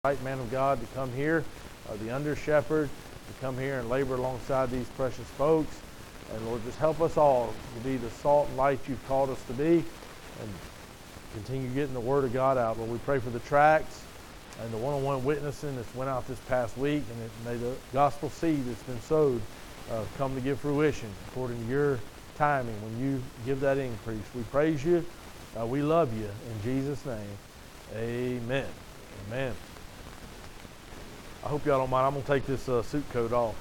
Right man of God to come here, the under shepherd, to come here and labor alongside these precious folks. And Lord, just help us all to be the salt and light you've called us to be, and continue getting the word of God out. Lord, we pray for the tracts and the one-on-one witnessing that's went out this past week, and may the gospel seed that's been sowed come to give fruition according to your timing when you give that increase. We praise you. We love you. In Jesus' name, amen. Amen. I hope y'all don't mind. I'm going to take this suit coat off.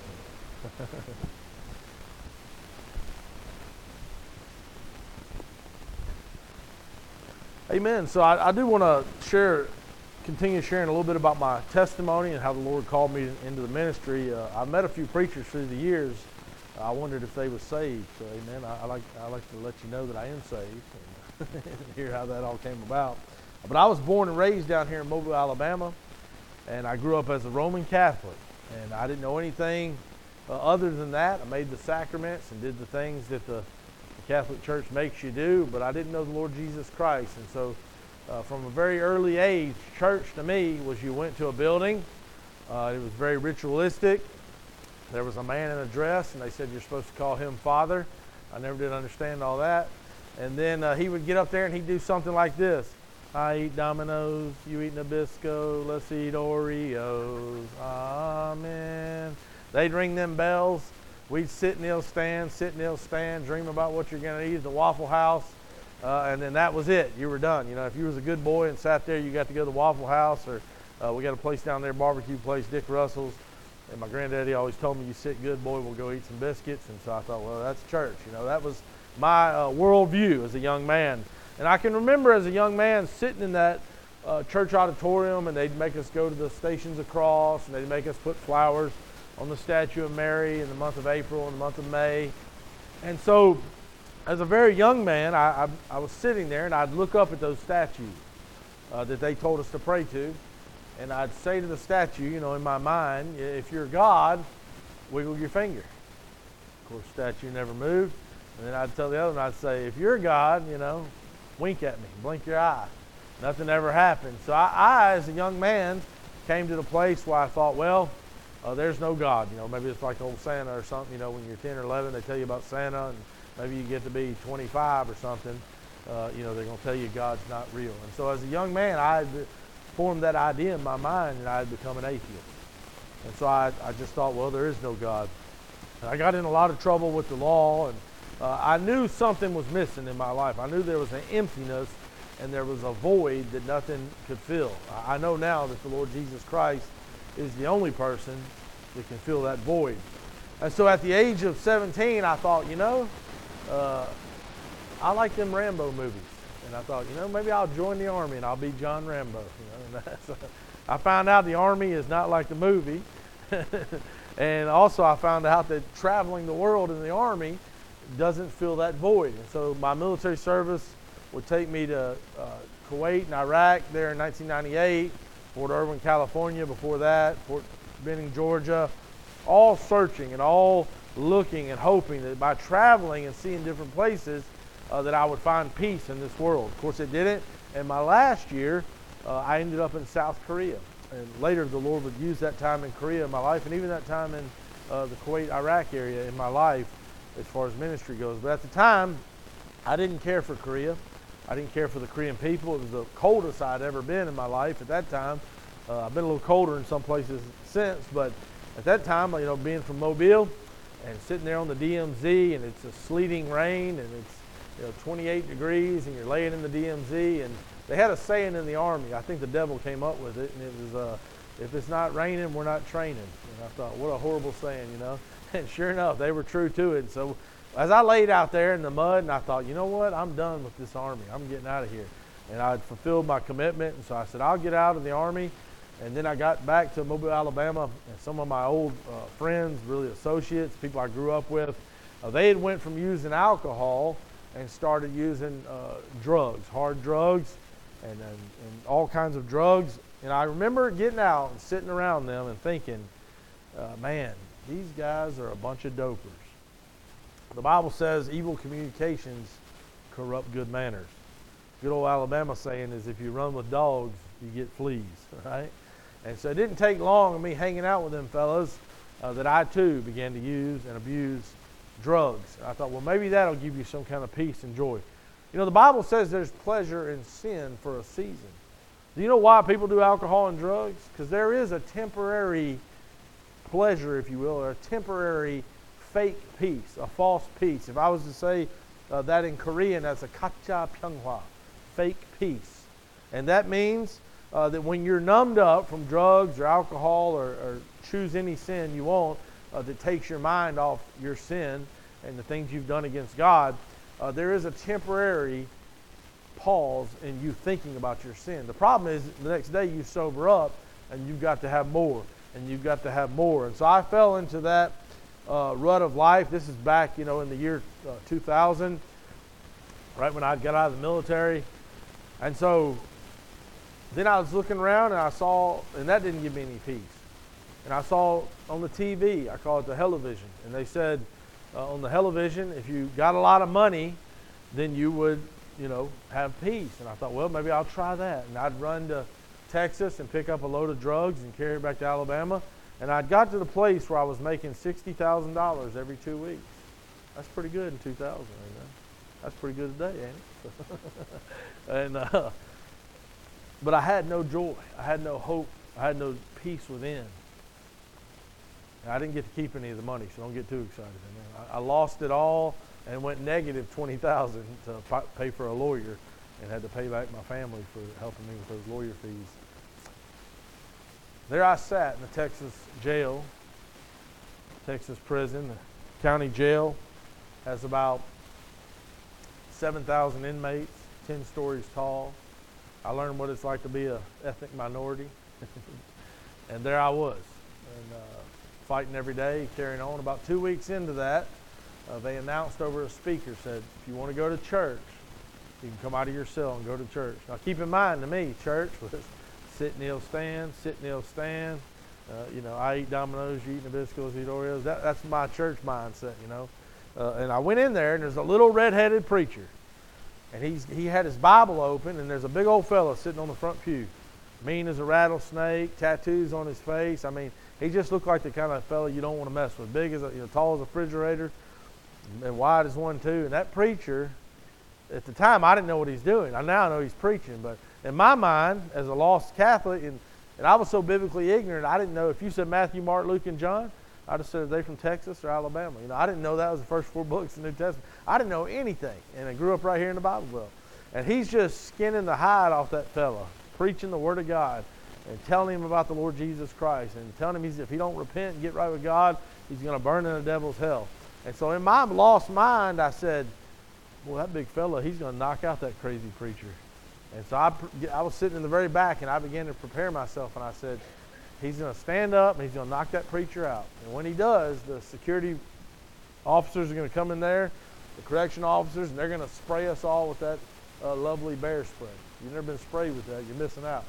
Amen. So I do want to continue sharing a little bit about my testimony and how the Lord called me into the ministry. I met a few preachers through the years. I wondered if they were saved. So, amen. I like to let you know that I am saved and hear how that all came about. But I was born and raised down here in Mobile, Alabama. And I grew up as a Roman Catholic, and I didn't know anything other than that. I made the sacraments and did the things that the Catholic Church makes you do, but I didn't know the Lord Jesus Christ. And so from a very early age, church to me was you went to a building. It was very ritualistic. There was a man in a dress, and they said you're supposed to call him Father. I never did understand all that. And then he would get up there and he'd do something like this. I eat Domino's, you eat Nabisco, let's eat Oreos, amen. They'd ring them bells. We'd sit, kneel, stand, dream about what you're going to eat at the Waffle House, and then that was it. You were done. You know, if you was a good boy and sat there, you got to go to the Waffle House, or we got a place down there, barbecue place, Dick Russell's, and my granddaddy always told me, you sit good, boy, we'll go eat some biscuits, and so I thought, well, that's church. You know, that was my worldview as a young man. And I can remember as a young man sitting in that church auditorium, and they'd make us go to the Stations of Cross, and they'd make us put flowers on the statue of Mary in the month of April and the month of May. And so as a very young man, I was sitting there, and I'd look up at those statues that they told us to pray to, and I'd say to the statue, you know, in my mind, if you're God, wiggle your finger. Of course, the statue never moved. And then I'd tell the other one, I'd say, if you're God, you know, wink at me, blink your eye. Nothing ever happened. So I, as a young man, came to the place where I thought, well, there's no God. You know, maybe it's like old Santa or something. You know, when you're 10 or 11, they tell you about Santa, and maybe you get to be 25 or something. You know, they're going to tell you God's not real. And so as a young man, I had formed that idea in my mind, and I had become an atheist. And so I just thought, well, there is no God. And I got in a lot of trouble with the law, and I knew something was missing in my life. I knew there was an emptiness and there was a void that nothing could fill. I know now that the Lord Jesus Christ is the only person that can fill that void. And so at the age of 17, I thought, you know, I like them Rambo movies. And I thought, you know, maybe I'll join the Army and I'll be John Rambo. You know, and I found out the Army is not like the movie. And also I found out that traveling the world in the Army doesn't fill that void. And so my military service would take me to Kuwait and Iraq there in 1998, Fort Irwin, California before that, Fort Benning, Georgia, all searching and all looking and hoping that by traveling and seeing different places that I would find peace in this world. Of course it didn't. And my last year, I ended up in South Korea. And later the Lord would use that time in Korea in my life, and even that time in the Kuwait, Iraq area in my life, as far as ministry goes. But at the time, I didn't care for Korea. I didn't care for the Korean people. It was the coldest I'd ever been in my life at that time. I've been a little colder in some places since, but at that time, you know, being from Mobile and sitting there on the DMZ, and it's a sleeting rain, and it's, you know, 28 degrees, and you're laying in the DMZ, and they had a saying in the Army. I think the devil came up with it, and it was, if it's not raining, we're not training. And I thought, what a horrible saying, you know. And sure enough, they were true to it. So as I laid out there in the mud, and I thought, you know what, I'm done with this Army. I'm getting out of here. And I had fulfilled my commitment, and so I said, I'll get out of the Army. And then I got back to Mobile, Alabama, and some of my old friends, really associates, people I grew up with, they had went from using alcohol and started using drugs, hard drugs, and all kinds of drugs. And I remember getting out and sitting around them and thinking, man, these guys are a bunch of dopers. The Bible says evil communications corrupt good manners. Good old Alabama saying is if you run with dogs, you get fleas, right? And so it didn't take long of me hanging out with them fellas that I too began to use and abuse drugs. And I thought, well, maybe that'll give you some kind of peace and joy. You know, the Bible says there's pleasure in sin for a season. Do you know why people do alcohol and drugs? Because there is a temporary pleasure, if you will, or a temporary fake peace, a false peace. If I was to say that in Korean, that's a kacha pyeonghwa, fake peace. And that means that when you're numbed up from drugs or alcohol or choose any sin you want that takes your mind off your sin and the things you've done against God, there is a temporary pause in you thinking about your sin. The problem is the next day you sober up and you've got to have more and you've got to have more. And so I fell into that rut of life. This is back, in the year 2000, right when I got out of the military. And so then I was looking around and I saw, and that didn't give me any peace. And I saw on the TV, I call it the television, and they said on the television, if you got a lot of money, then you would, have peace. And I thought, well, maybe I'll try that. And I'd run to Texas and pick up a load of drugs and carry it back to Alabama. And I'd got to the place where I was making $60,000 every 2 weeks. That's pretty good in 2000, amen. That's pretty good today, ain't it? And but I had no joy. I had no hope. I had no peace within. And I didn't get to keep any of the money, so don't get too excited. Amen. I lost it all and went negative $20,000 to pay for a lawyer, and had to pay back my family for helping me with those lawyer fees. There I sat in the Texas jail, Texas prison. The county jail has about 7,000 inmates, 10 stories tall. I learned what it's like to be an ethnic minority. And there I was, and fighting every day, carrying on. About 2 weeks into that, they announced over a speaker, said, if you want to go to church, you can come out of your cell and go to church. Now keep in mind, to me, church was sit, kneel, stand, sit, kneel, stand. I eat Domino's, you eat Nabiscos, eat Oreos. That's my church mindset, And I went in there, and there's a little red-headed preacher. And he had his Bible open, and there's a big old fella sitting on the front pew. Mean as a rattlesnake, tattoos on his face. I mean, he just looked like the kind of fella you don't want to mess with. Big as tall as a refrigerator, and wide as one too. And that preacher, at the time, I didn't know what he's doing. I now know he's preaching, but in my mind, as a lost Catholic, and I was so biblically ignorant, I didn't know if you said Matthew, Mark, Luke, and John, I just said, are they from Texas or Alabama? I didn't know that was the first 4 books of the New Testament. I didn't know anything, and I grew up right here in the Bible Belt. And he's just skinning the hide off that fella, preaching the Word of God, and telling him about the Lord Jesus Christ, and telling him if he don't repent and get right with God, he's going to burn in the devil's hell. And so in my lost mind, I said, well, that big fella, he's going to knock out that crazy preacher. And so I was sitting in the very back, and I began to prepare myself, and I said, he's going to stand up, and he's going to knock that preacher out. And when he does, the security officers are going to come in there, the correction officers, and they're going to spray us all with that lovely bear spray. You've never been sprayed with that, you're missing out,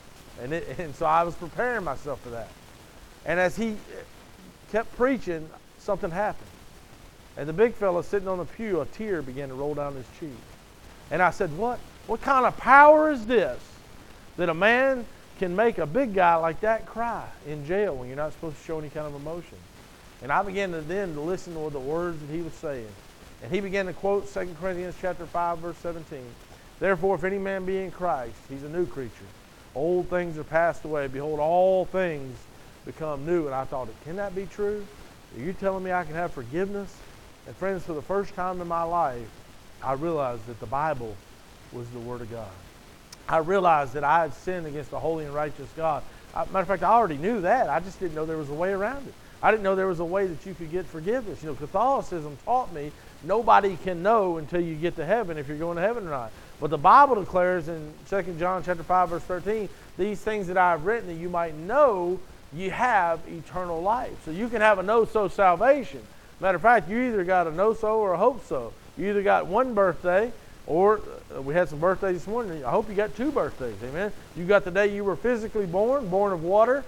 And so I was preparing myself for that. And as he kept preaching, something happened. And the big fella sitting on the pew, a tear began to roll down his cheek. And I said, what kind of power is this that a man can make a big guy like that cry in jail when you're not supposed to show any kind of emotion? And I began to listen to the words that he was saying. And he began to quote 2 Corinthians chapter 5, verse 17. Therefore, if any man be in Christ, he's a new creature. Old things are passed away. Behold, all things become new. And I thought, can that be true? Are you telling me I can have forgiveness? And friends, for the first time in my life, I realized that the Bible was the Word of God. I realized that I had sinned against a holy and righteous God. Matter of fact, I already knew that. I just didn't know there was a way around it. I didn't know there was a way that you could get forgiveness. Catholicism taught me nobody can know until you get to heaven if you're going to heaven or not. But the Bible declares in 2 John chapter 5, verse 13, these things that I have written that you might know you have eternal life. So you can have a know-so salvation. Matter of fact, you either got a know-so or a hope-so. You either got one birthday, or we had some birthdays this morning. I hope you got 2 birthdays, amen? You got the day you were physically born of water.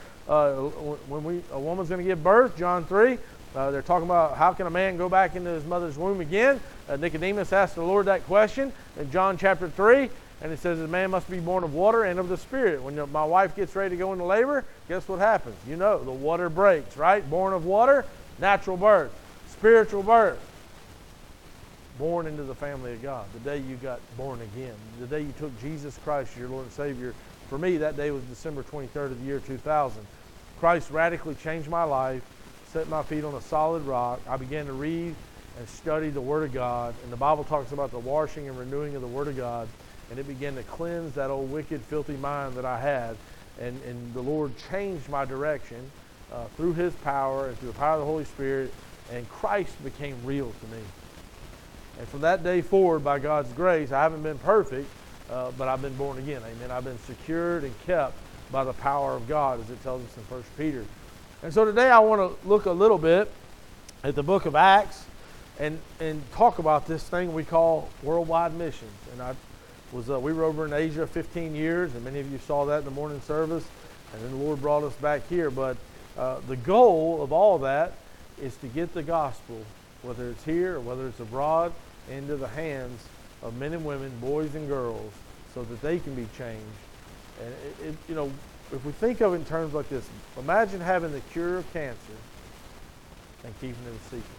When a woman's going to give birth, John 3, they're talking about how can a man go back into his mother's womb again. Nicodemus asked the Lord that question in John chapter 3. And it says, the man must be born of water and of the Spirit. When my wife gets ready to go into labor, guess what happens? You know, the water breaks, right? Born of water, natural birth. Spiritual birth. Born into the family of God. The day you got born again. The day you took Jesus Christ as your Lord and Savior. For me, that day was December 23rd of the year 2000. Christ radically changed my life, set my feet on a solid rock. I began to read and study the Word of God. And the Bible talks about the washing and renewing of the Word of God. And it began to cleanse that old wicked, filthy mind that I had. And the Lord changed my direction through His power and through the power of the Holy Spirit. And Christ became real to me. And from that day forward, by God's grace, I haven't been perfect, but I've been born again. Amen. I've been secured and kept by the power of God, as it tells us in 1 Peter. And so today I want to look a little bit at the book of Acts and talk about this thing we call worldwide missions. And we were over in Asia 15 years, and many of you saw that in the morning service, and then the Lord brought us back here. But the goal of all that is to get the gospel, whether it's here or whether it's abroad, into the hands of men and women, boys and girls, so that they can be changed. And if we think of it in terms like this, imagine having the cure of cancer and keeping it a secret.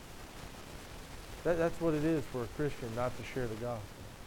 That's what it is for a Christian not to share the gospel.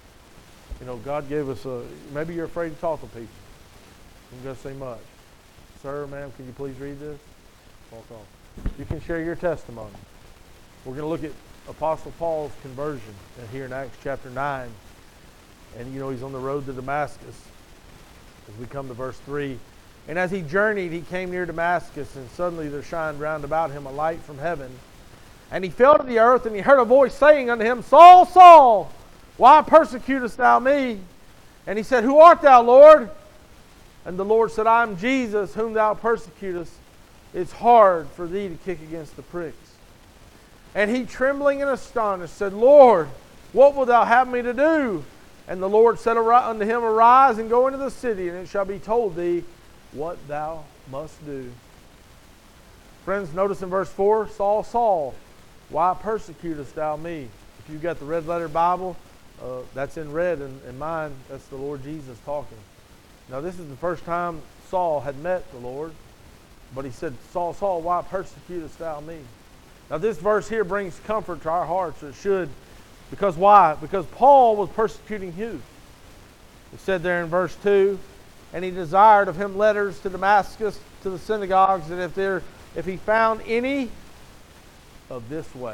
God gave us maybe you're afraid to talk to people. You can go say much. Sir, ma'am, can you please read this? Walk off. You can share your testimony. We're going to look at Apostle Paul's conversion here in Acts chapter 9. And he's on the road to Damascus. As we come to verse 3. And as he journeyed, he came near Damascus, and suddenly there shined round about him a light from heaven. And he fell to the earth, and he heard a voice saying unto him, Saul, Saul, why persecutest thou me? And he said, Who art thou, Lord? And the Lord said, I am Jesus, whom thou persecutest. It's hard for thee to kick against the pricks. And he, trembling and astonished, said, Lord, what wilt thou have me to do? And the Lord said unto him, Arise and go into the city, and it shall be told thee what thou must do. Friends, notice in verse 4, Saul, Saul, why persecutest thou me? If you've got the red letter Bible, that's in red, and mine, that's the Lord Jesus talking. Now this is the first time Saul had met the Lord, but he said, Saul, Saul, why persecutest thou me? Now this verse here brings comfort to our hearts. It should. Because why? Because Paul was persecuting youth. It said there in verse 2, and he desired of him letters to Damascus, to the synagogues, that if he found any of this way.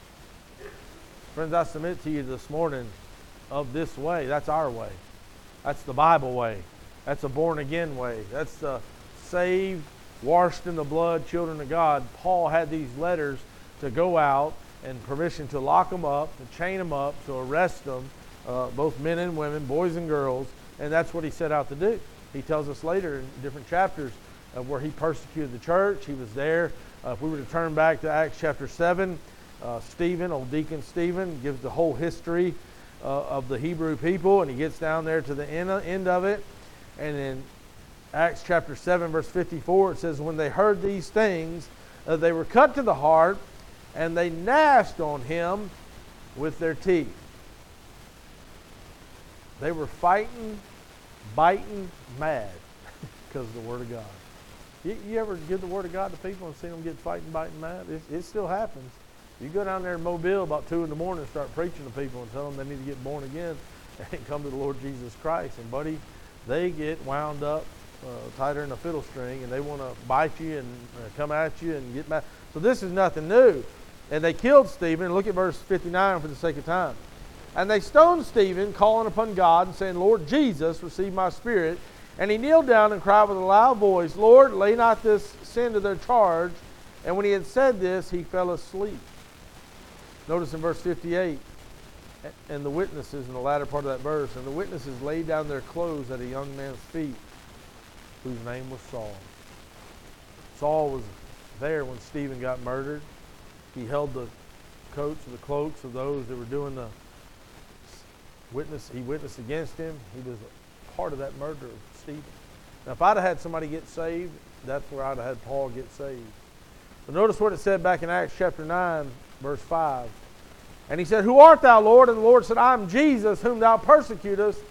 Friends, I submit to you this morning, of this way, that's our way. That's the Bible way. That's a born-again way. That's the saved, washed in the blood children of God. Paul had these letters to go out and permission to lock them up, to chain them up, to arrest them, both men and women, boys and girls, and that's what he set out to do. He tells us later in different chapters where he persecuted the church. He was there. If we were to turn back to Acts chapter 7, Stephen, old Deacon Stephen, gives the whole history of the Hebrew people, and he gets down there to the end of it. And in Acts chapter 7, verse 54, it says, When they heard these things, they were cut to the heart, and they gnashed on him with their teeth. They were fighting, biting, mad because of the Word of God. You ever give the Word of God to people and see them get fighting, biting, mad? It still happens. You go down there in Mobile about 2 in the morning and start preaching to people and tell them they need to get born again and come to the Lord Jesus Christ. And buddy, they get wound up tighter than a fiddle string, and they want to bite you and come at you and get mad. So this is nothing new. And they killed Stephen. Look at verse 59 for the sake of time. And they stoned Stephen, calling upon God and saying, Lord Jesus, receive my spirit. And he kneeled down and cried with a loud voice, Lord, lay not this sin to their charge. And when he had said this, he fell asleep. Notice in verse 58, and the witnesses in the latter part of that verse, and the witnesses laid down their clothes at a young man's feet, whose name was Saul. Saul was there when Stephen got murdered. He held the coats or the cloaks of those that were doing the witness. He witnessed against him. He was a part of that murder of Stephen. Now, if I'd have had somebody get saved, that's where I'd have had Paul get saved. But notice what it said back in Acts chapter 9, verse 5. And he said, Who art thou, Lord? And the Lord said, I am Jesus, whom thou persecutest.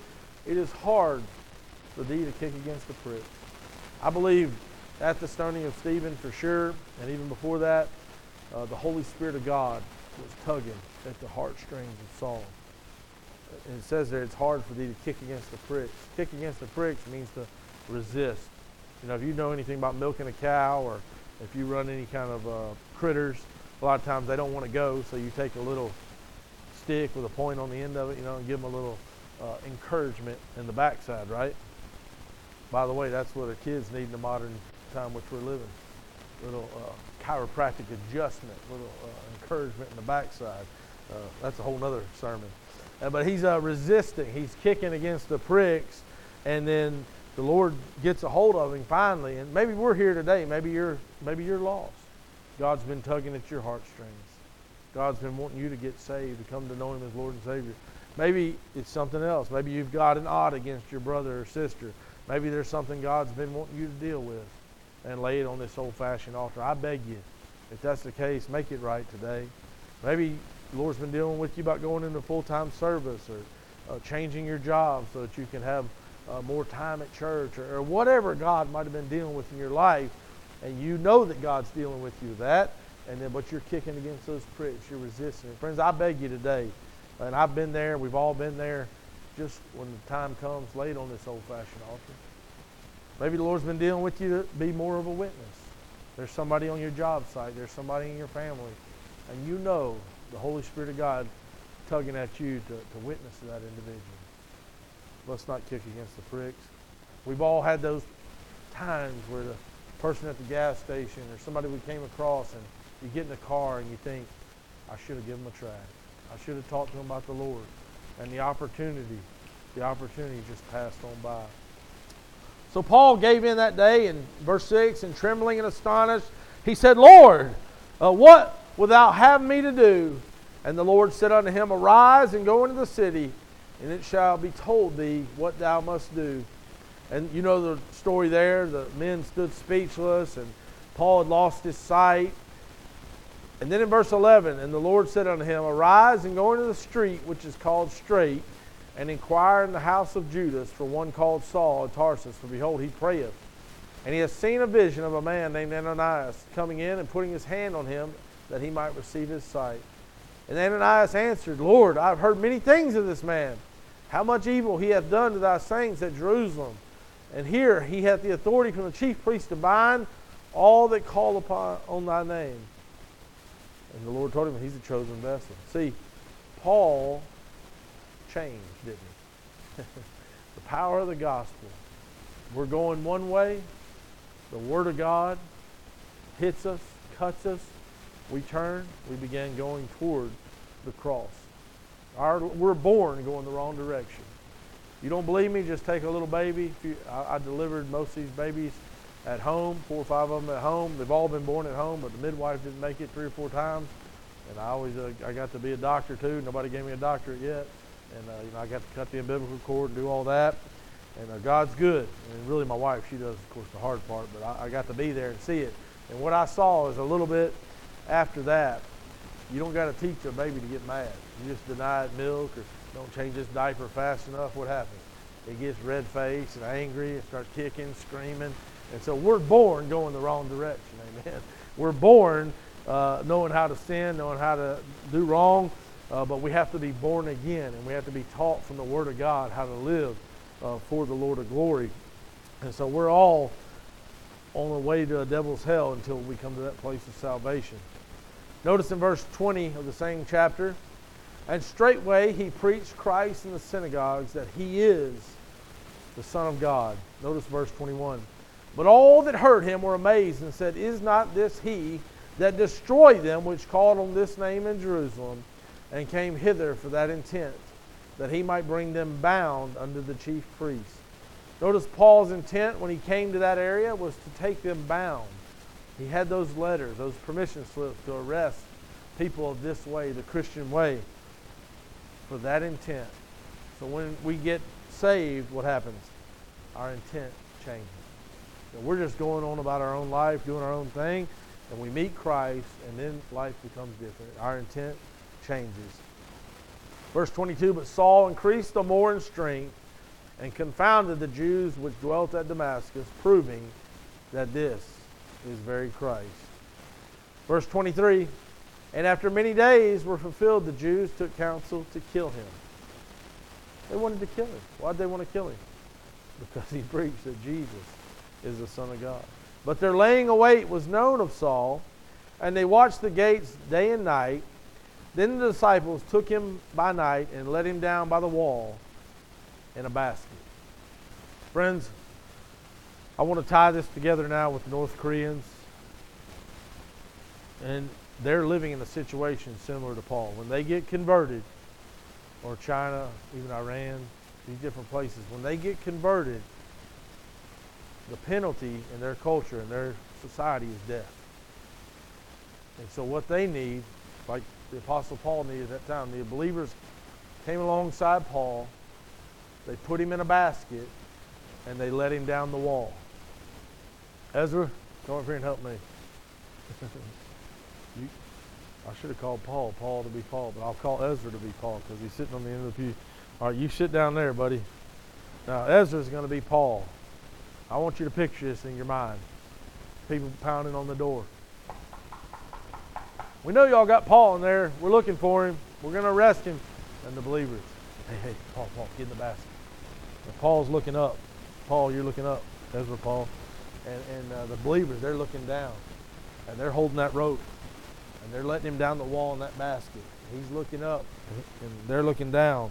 It is hard for thee to kick against the pricks. I believe at the stoning of Stephen for sure, and even before that, the Holy Spirit of God was tugging at the heartstrings of Saul. And it says there, it's hard for thee to kick against the pricks. Kick against the pricks means to resist. You know, if you know anything about milking a cow, or if you run any kind of critters, a lot of times they don't want to go, so you take a little stick with a point on the end of it, and give them a little encouragement in the backside, right? By the way, that's what our kids need in the modern time which we're living. Little chiropractic adjustment, little encouragement in the backside. That's a whole nother sermon. But he's resisting. He's kicking against the pricks, and then the Lord gets a hold of him finally. And maybe we're here today. Maybe you're lost. God's been tugging at your heartstrings. God's been wanting you to get saved, to come to know Him as Lord and Savior. Maybe it's something else. Maybe you've got an odd against your brother or sister. Maybe there's something God's been wanting you to deal with, and lay it on this old-fashioned altar. I beg you, if that's the case, make it right today. Maybe the Lord's been dealing with you about going into full-time service, or changing your job so that you can have more time at church, or whatever God might have been dealing with in your life, and you know that God's dealing with you with that, but you're kicking against those pricks, you're resisting. Friends, I beg you today, and I've been there, we've all been there, just when the time comes, lay it on this old-fashioned altar. Maybe the Lord's been dealing with you to be more of a witness. There's somebody on your job site, there's somebody in your family, and you know the Holy Spirit of God tugging at you to witness to that individual. Let's not kick against the pricks. We've all had those times where the person at the gas station or somebody we came across, and you get in the car and you think, I should have given them a try. I should have talked to them about the Lord. And the opportunity just passed on by. So Paul gave in that day in verse 6, and trembling and astonished, he said, Lord, what wilt thou have me to do? And the Lord said unto him, Arise and go into the city, and it shall be told thee what thou must do. And you know the story there. The men stood speechless, and Paul had lost his sight. And then in verse 11, and the Lord said unto him, Arise and go into the street which is called Straight, and inquire in the house of Judas for one called Saul of Tarsus, for behold, he prayeth. And he has seen a vision of a man named Ananias coming in and putting his hand on him that he might receive his sight. And Ananias answered, Lord, I have heard many things of this man, how much evil he hath done to thy saints at Jerusalem. And here he hath the authority from the chief priest to bind all that call on thy name. And the Lord told him he's a chosen vessel. See, Paul changed, didn't he? The power of the gospel. We're going one way. The Word of God hits us, cuts us. We turn. We begin going toward the cross. We're born going the wrong direction. You don't believe me? Just take a little baby. I delivered most of these babies at home, 4 or 5 of them at home. They've all been born at home, but the midwife didn't make it 3 or 4 times. And I got to be a doctor too. Nobody gave me a doctorate yet. And I got to cut the umbilical cord and do all that. And God's good. And really my wife, she does, of course, the hard part. But I got to be there and see it. And what I saw is a little bit after that, you don't got to teach a baby to get mad. You just deny it milk or don't change its diaper fast enough. What happens? It gets red-faced and angry and starts kicking, screaming. And so we're born going the wrong direction. Amen. We're born knowing how to sin, knowing how to do wrong. But we have to be born again, and we have to be taught from the Word of God how to live for the Lord of glory. And so we're all on the way to a devil's hell until we come to that place of salvation. Notice in verse 20 of the same chapter, and straightway he preached Christ in the synagogues that he is the Son of God. Notice verse 21. But all that heard him were amazed and said, Is not this he that destroyed them which called on this name in Jerusalem, and came hither for that intent, that he might bring them bound unto the chief priests? Notice Paul's intent when he came to that area was to take them bound. He had those letters, those permission slips to arrest people of this way, the Christian way, for that intent. So when we get saved, what happens? Our intent changes. So we're just going on about our own life, doing our own thing, and we meet Christ, and then life becomes different. Our intent changes. Verse 22, But Saul increased the more in strength, and confounded the Jews which dwelt at Damascus, proving that this is very Christ. Verse 23, and after many days were fulfilled, the Jews took counsel to kill him. They wanted to kill him. Why did they want to kill him? Because he preached that Jesus is the Son of God. But their laying await was known of Saul, and they watched the gates day and night. Then the disciples took him by night and let him down by the wall in a basket. Friends, I want to tie this together now with the North Koreans. And they're living in a situation similar to Paul. When they get converted, or China, even Iran, these different places, when they get converted, the penalty in their culture and their society is death. And so what they need, like the Apostle Paul needed at that time, the believers came alongside Paul, they put him in a basket, and they let him down the wall. Ezra, come over here and help me. I should have called Paul to be Paul, but I'll call Ezra to be Paul because he's sitting on the end of the pew. All right, you sit down there, buddy. Now, Ezra's going to be Paul. I want you to picture this in your mind. People pounding on the door. We know y'all got Paul in there. We're looking for him. We're going to arrest him. And the believers, hey, Paul, get in the basket. And Paul's looking up. Paul, you're looking up. Ezra, Paul. And the believers, they're looking down. And they're holding that rope. And they're letting him down the wall in that basket. He's looking up, and they're looking down.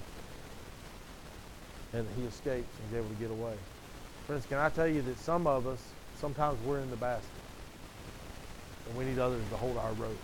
And he escapes and he's able to get away. Friends, can I tell you that some of us, sometimes we're in the basket. And we need others to hold our rope.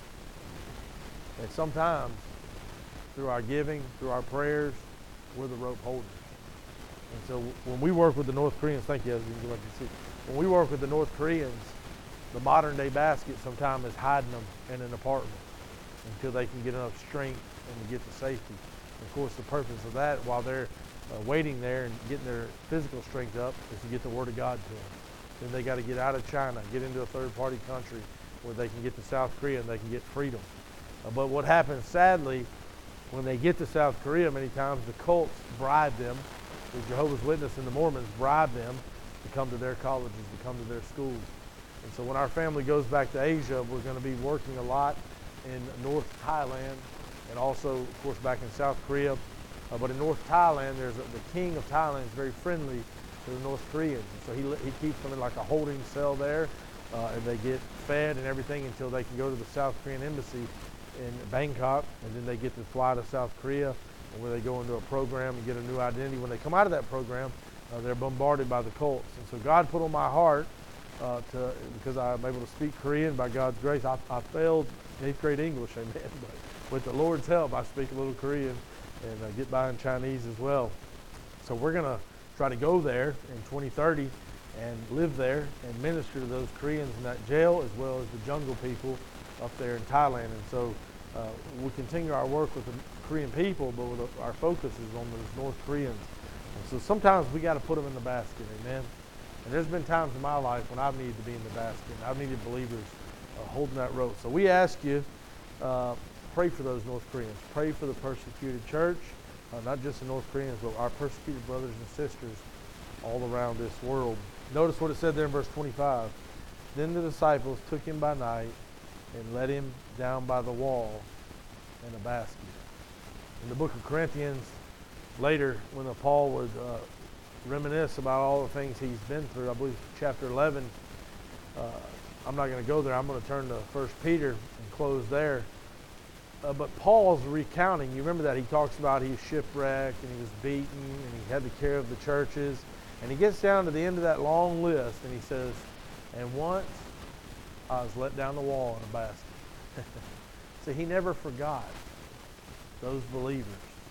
And sometimes, through our giving, through our prayers, we're the rope holders. And so when we work with the North Koreans, thank you, as you can go back and see. When we work with the North Koreans, the modern day basket sometimes is hiding them in an apartment until they can get enough strength and to get to safety. Of course, the purpose of that, while they're waiting there and getting their physical strength up, is to get the Word of God to them. Then they got to get out of China, get into a third-party country where they can get to South Korea and they can get freedom. But what happens, sadly, when they get to South Korea, many times the cults bribe them. The Jehovah's Witnesses and the Mormons bribe them to come to their colleges, to come to their schools. And so when our family goes back to Asia, we're going to be working a lot in North Thailand and also, of course, back in South Korea. But in North Thailand, the king of Thailand is very friendly to the North Koreans. And so he keeps them in like a holding cell there, and they get fed and everything until they can go to the South Korean embassy in Bangkok, and then they get to fly to South Korea, where they go into a program and get a new identity. When they come out of that program, they're bombarded by the cults. And so God put on my heart, because I'm able to speak Korean by God's grace. I failed 8th grade English, amen, but with the Lord's help, I speak a little Korean and get by in Chinese as well. So we're going to try to go there in 2030 and live there and minister to those Koreans in that jail, as well as the jungle people up there in Thailand. And so we continue our work with the Korean people, but our focus is on those North Koreans. And so sometimes we got to put them in the basket, amen. And there's been times in my life when I've needed to be in the basket. I've needed believers holding that rope. So we ask you, pray for those North Koreans. Pray for the persecuted church, not just the North Koreans, but our persecuted brothers and sisters all around this world. Notice what it said there in verse 25. Then the disciples took him by night and let him down by the wall in a basket. In the book of Corinthians, later when Paul would reminisce about all the things he's been through, I believe chapter 11, I'm not going to go there. I'm going to turn to 1 Peter and close there. But Paul's recounting, you remember that he talks about he was shipwrecked and he was beaten and he had the care of the churches. And he gets down to the end of that long list and he says, and once I was let down the wall in a basket. So he never forgot those believers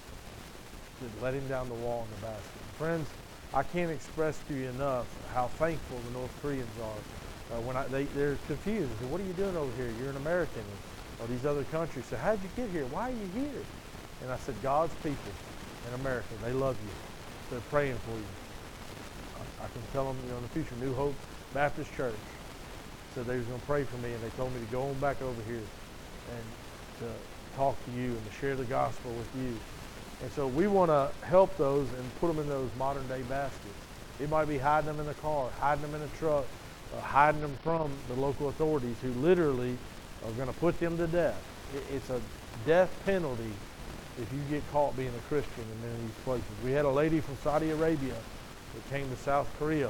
that let him down the wall in the basket. Friends, I can't express to you enough how thankful the North Koreans are. They're confused. They say, what are you doing over here? You're an American. Or these other countries say, how'd you get here? Why are you here? And I said, God's people in America, they love you. They're praying for you. I can tell them, in the future, New Hope Baptist Church said they was going to pray for me, and they told me to go on back over here and to talk to you and to share the gospel with you. And so we want to help those and put them in those modern day baskets. It might be hiding them in the car, hiding them in a truck, hiding them from the local authorities who literally are going to put them to death. It's a death penalty if you get caught being a Christian in many of these places. We had a lady from Saudi Arabia that came to South Korea.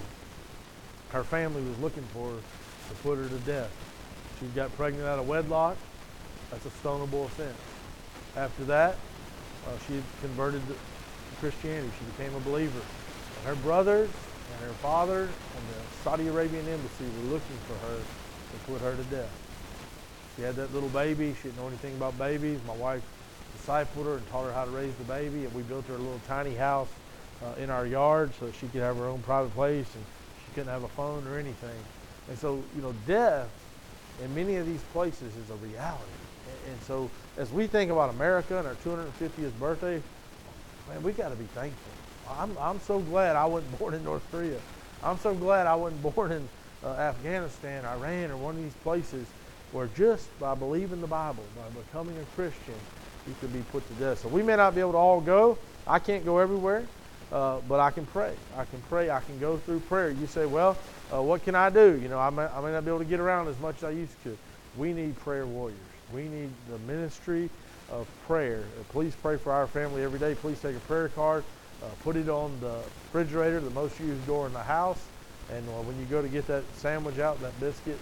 Her family was looking for her to put her to death. She got pregnant out of wedlock. That's a stonable offense. After that, she converted to Christianity. She became a believer. And her brothers and her father and the Saudi Arabian embassy were looking for her to put her to death. She had that little baby. She didn't know anything about babies. My wife discipled her and taught her how to raise the baby, and we built her a little tiny house in our yard so that she could have her own private place, and she couldn't have a phone or anything. And so, death in many of these places is a reality. And so as we think about America and our 250th birthday, man, we got to be thankful. I'm so glad I wasn't born in North Korea. I'm so glad I wasn't born in Afghanistan, Iran, or one of these places where just by believing the Bible, by becoming a Christian, you could be put to death. So we may not be able to all go. I can't go everywhere, but I can pray. I can pray. I can go through prayer. You say, well, what can I do? I may not be able to get around as much as I used to. We need prayer warriors. We need the ministry of prayer. Please pray for our family every day. Please take a prayer card, put it on the refrigerator, the most used door in the house, and when you go to get that sandwich out, that biscuit,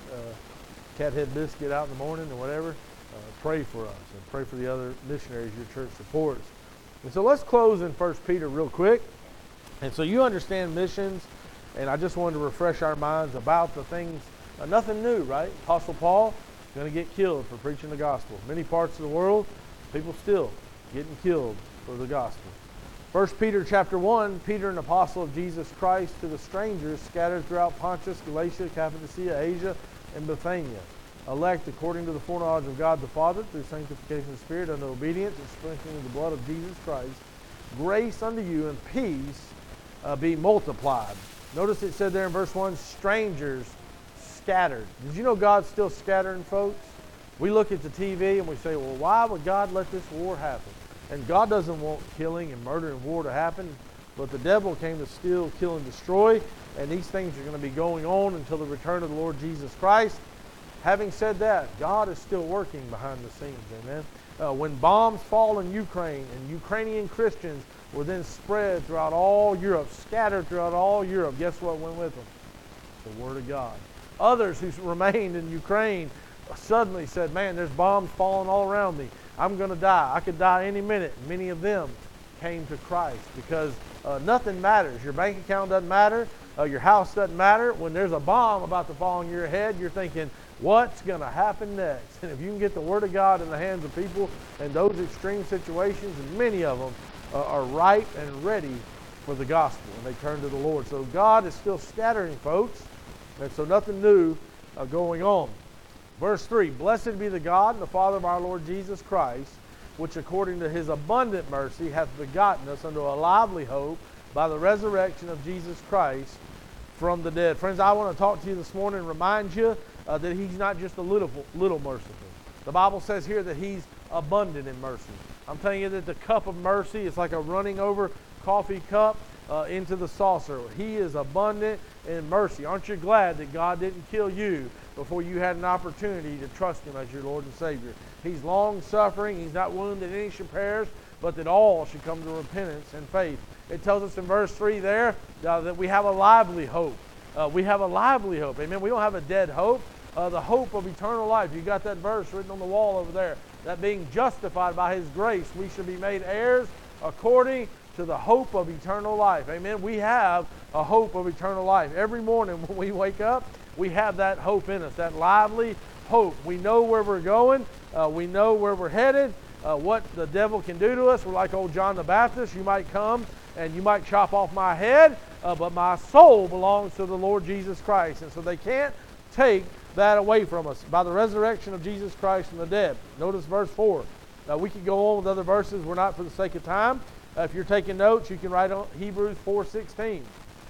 cat head biscuit out in the morning or whatever, pray for us and pray for the other missionaries your church supports. And so let's close in 1 Peter real quick. And so you understand missions, and I just wanted to refresh our minds about the things, nothing new, right? Apostle Paul going to get killed for preaching the gospel. Many parts of the world, people still getting killed for the gospel. 1 Peter chapter 1, Peter, an apostle of Jesus Christ, to the strangers scattered throughout Pontus, Galatia, Cappadocia, Asia, and Bithynia, elect according to the foreknowledge of God the Father, through sanctification of the Spirit, unto obedience and sprinkling of the blood of Jesus Christ, grace unto you and peace be multiplied. Notice it said there in verse 1, strangers scattered. Did you know God's still scattering folks? We look at the TV and we say, well, why would God let this war happen? And God doesn't want killing and murder and war to happen, but the devil came to steal, kill, and destroy, and these things are going to be going on until the return of the Lord Jesus Christ. Having said that, God is still working behind the scenes, amen? When bombs fall in Ukraine and Ukrainian Christians were then spread throughout all Europe, scattered throughout all Europe, guess what went with them? The Word of God. Others who remained in Ukraine suddenly said, man, there's bombs falling all around me. I'm going to die. I could die any minute. Many of them came to Christ because nothing matters. Your bank account doesn't matter. Your house doesn't matter. When there's a bomb about to fall on your head, you're thinking, what's going to happen next? And if you can get the Word of God in the hands of people in those extreme situations, and many of them are ripe and ready for the gospel, and they turn to the Lord. So God is still scattering folks, and so nothing new going on. Verse 3, blessed be the God and the Father of our Lord Jesus Christ, which according to His abundant mercy hath begotten us unto a lively hope by the resurrection of Jesus Christ from the dead. Friends, I want to talk to you this morning and remind you that He's not just a little merciful. The Bible says here that He's abundant in mercy. I'm telling you that the cup of mercy is like a running over coffee cup into the saucer. He is abundant in mercy. Aren't you glad that God didn't kill you before you had an opportunity to trust Him as your Lord and Savior? He's long-suffering. He's not willing that any should perish, but that all should come to repentance and faith. It tells us in verse 3 there that we have a lively hope. We have a lively hope. Amen. We don't have a dead hope. The hope of eternal life. You got that verse written on the wall over there. That being justified by His grace, we should be made heirs according to the hope of eternal life. Amen. We have a hope of eternal life. Every morning when we wake up, we have that hope in us, that lively hope. We know where we're going. We know where we're headed, what the devil can do to us. We're like old John the Baptist. You might come and you might chop off my head, but my soul belongs to the Lord Jesus Christ. And so they can't take that away from us by the resurrection of Jesus Christ from the dead. Notice verse 4. We could go on with other verses. We're not for the sake of time. If you're taking notes, you can write on Hebrews 4:16,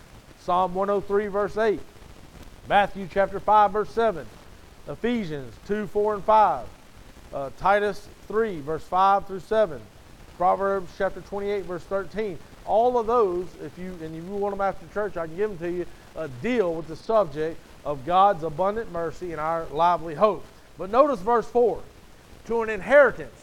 Psalm 103 verse 8, Matthew chapter 5 verse 7, Ephesians 2:4 and 5, Titus 3 verse 5 through 7, Proverbs chapter 28, verse 13. All of those, if you want them after church, I can give them to you, deal with the subject of God's abundant mercy and our lively hope. But notice verse 4. To an inheritance,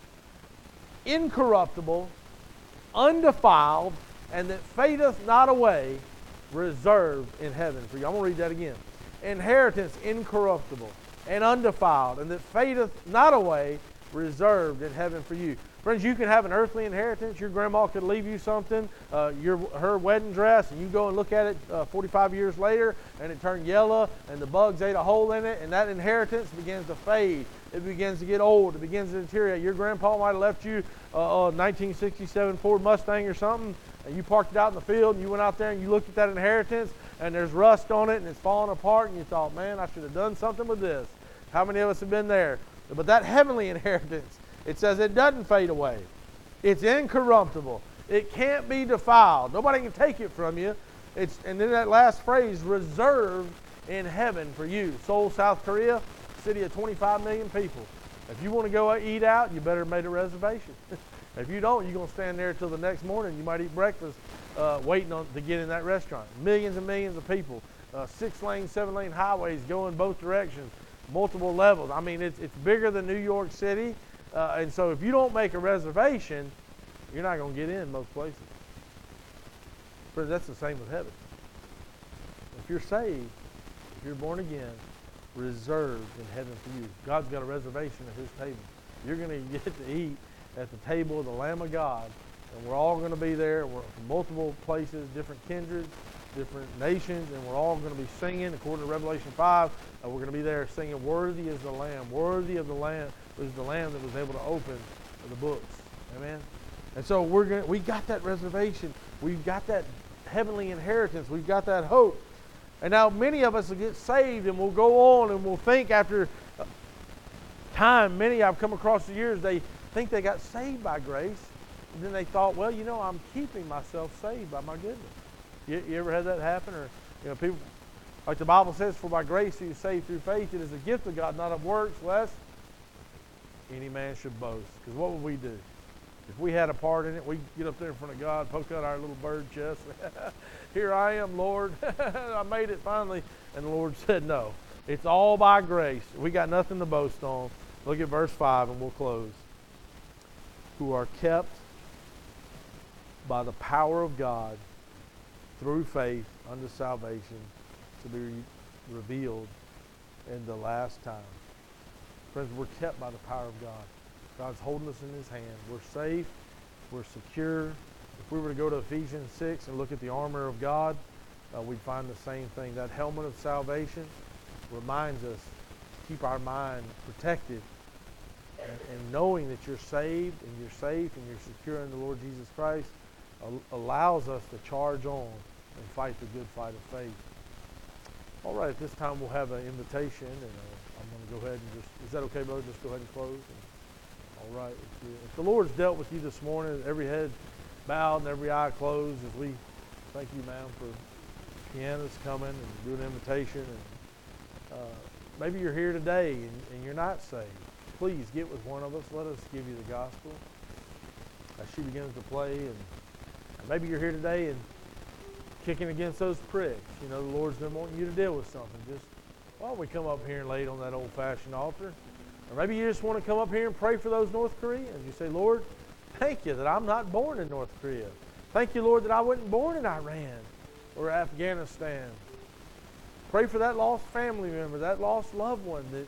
incorruptible, undefiled, and that fadeth not away, reserved in heaven for you. I'm going to read that again. Inheritance incorruptible and undefiled, and that fadeth not away, reserved in heaven for you. Friends, you can have an earthly inheritance. Your grandma could leave you something, her wedding dress, and you go and look at it 45 years later, and it turned yellow, and the bugs ate a hole in it, and that inheritance begins to fade. It begins to get old. It begins to deteriorate. Your grandpa might have left you a 1967 Ford Mustang or something, and you parked it out in the field, and you went out there and you looked at that inheritance, and there's rust on it, and it's falling apart, and you thought, man, I should have done something with this. How many of us have been there? But that heavenly inheritance, it says it doesn't fade away. It's incorruptible. It can't be defiled. Nobody can take it from you. And then that last phrase, reserved in heaven for you. Seoul, South Korea, city of 25 million people. If you want to go eat out, you better make a reservation. If you don't, you're going to stand there till the next morning. You might eat breakfast waiting to get in that restaurant. Millions and millions of people. 6-lane, 7-lane highways go in both directions. Multiple levels. I mean, it's bigger than New York City. And so if you don't make a reservation, you're not going to get in most places. Friends, that's the same with heaven. If you're saved, if you're born again, reserved in heaven for you. God's got a reservation at His table. You're going to get to eat at the table of the Lamb of God. And we're all going to be there. We're from multiple places, different kindreds, different nations, and we're all going to be singing according to Revelation 5. We're going to be there singing, worthy is the Lamb. Worthy of the Lamb was the Lamb that was able to open the books. Amen? And so we got that reservation. We've got that heavenly inheritance. We've got that hope. And now many of us will get saved and we'll go on and we'll think after time, many I've come across the years, they think they got saved by grace. And then they thought, well, I'm keeping myself saved by my goodness. You ever had that happen? Or, people, like the Bible says, for by grace you are saved through faith. It is a gift of God, not of works, lest any man should boast. Because what would we do? If we had a part in it, we'd get up there in front of God, poke out our little bird chest. Here I am, Lord. I made it finally. And the Lord said, no. It's all by grace. We got nothing to boast on. Look at verse 5 and we'll close. Who are kept by the power of God through faith unto salvation to be revealed in the last time. Friends, we're kept by the power of God. God's holding us in His hand. We're safe. We're secure. If we were to go to Ephesians 6 and look at the armor of God, we'd find the same thing. That helmet of salvation reminds us to keep our mind protected and knowing that you're saved and you're safe and you're secure in the Lord Jesus Christ allows us to charge on and fight the good fight of faith. All right, at this time we'll have an invitation, and I'm going to go ahead and is that okay, brother? Just go ahead and close. All right. If the Lord's dealt with you this morning, every head bowed and every eye closed, as we thank you, ma'am, for pianists coming and doing an invitation. And maybe you're here today and you're not saved. Please get with one of us. Let us give you the gospel as she begins to play. And maybe you're here today and kicking against those pricks. The Lord's been wanting you to deal with something. Just, why don't we come up here and lay it on that old-fashioned altar? Or maybe you just want to come up here and pray for those North Koreans. You say, Lord, thank you that I'm not born in North Korea. Thank you, Lord, that I wasn't born in Iran or Afghanistan. Pray for that lost family member, that lost loved one that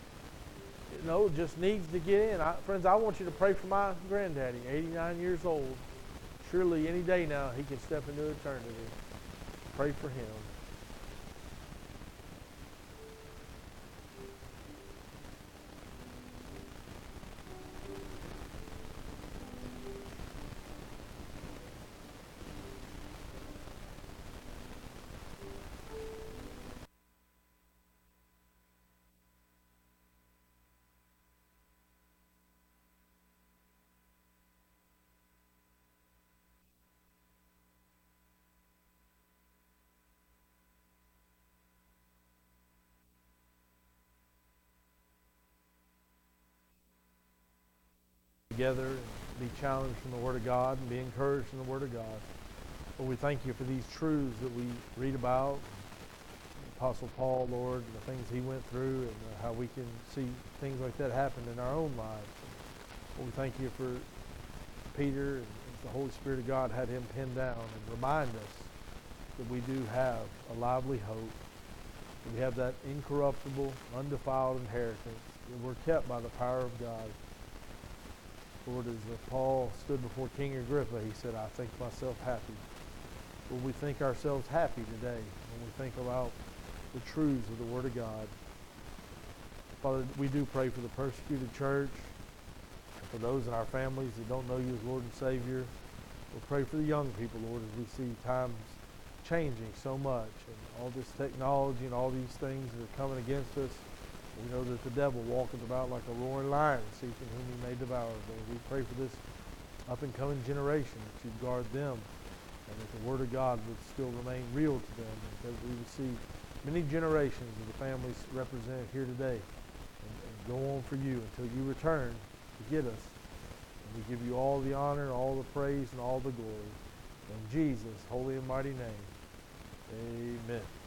just needs to get in. Friends, I want you to pray for my granddaddy, 89 years old. Surely any day now he can step into eternity. Pray for him. Together. be challenged from the Word of God and be encouraged in the Word of God. Lord, we thank you for these truths that we read about. Apostle Paul, Lord, the things he went through, and how we can see things like that happen in our own lives. Lord, we thank you for Peter, and the Holy Spirit of God had him pinned down and remind us that we do have a lively hope, that we have that incorruptible, undefiled inheritance, that we're kept by the power of God. Lord, as Paul stood before King Agrippa, he said, I think myself happy. Lord, we think ourselves happy today when we think about the truths of the Word of God. Father, we do pray for the persecuted church, and for those in our families that don't know you as Lord and Savior. We'll pray for the young people, Lord, as we see times changing so much, and all this technology and all these things that are coming against us. We know that the devil walketh about like a roaring lion, seeking whom he may devour. Lord, we pray for this up-and-coming generation, that you'd guard them, and that the Word of God would still remain real to them, and that we would see many generations of the families represented here today and go on for you until you return to get us. And we give you all the honor, all the praise, and all the glory. In Jesus' holy and mighty name, amen.